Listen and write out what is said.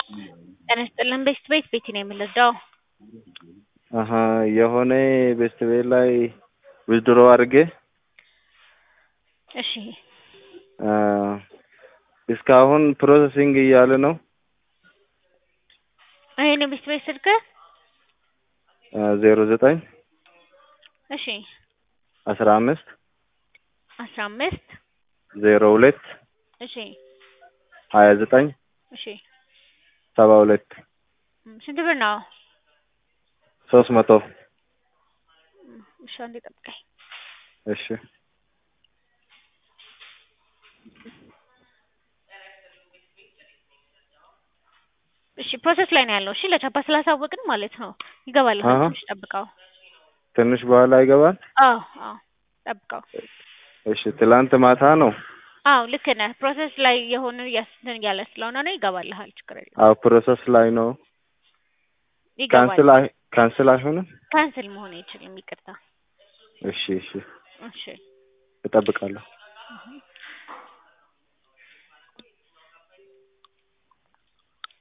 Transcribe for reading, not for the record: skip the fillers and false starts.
ጤና ይስጥልን ቤት ነው የምንረዳው? አሀ የሆነ ቤት ላይ ዊዝድሮ አድርጌ እሺ እስካሁን ፕሮሰሲንግ እያለ ነው። ይሄን ቤት ስልክ 09 እሺ 15 02 እሺ 29 እሺ 72 ስንት ብር ነው? 300 እሺ አንዴ ጠብቀኝ። እሺ እሺ ፕሮሰስ ላይ ነው ያለው። እሺ ለቻፓ ስላሳወቅን ማለት ነው ይገባል። ትንሽ ጠብቀው። ትንሽ በኋላ ይገባል? አዎ ጠብቀው። እሺ ትላንት ማታ ነው? አዎ ልክ ነህ። ፕሮሰስ ላይ የሆነ ያለ ስለሆነ ነው ይገባልሃል። ችግር የለም። አዎ ፕሮሰስ ላይ ነው። ይገባል። ካንስል አይሆንም? ካንስል መሆን አይችልም። ይቅርታ። እሺ እሺ እጠብቃለሁ።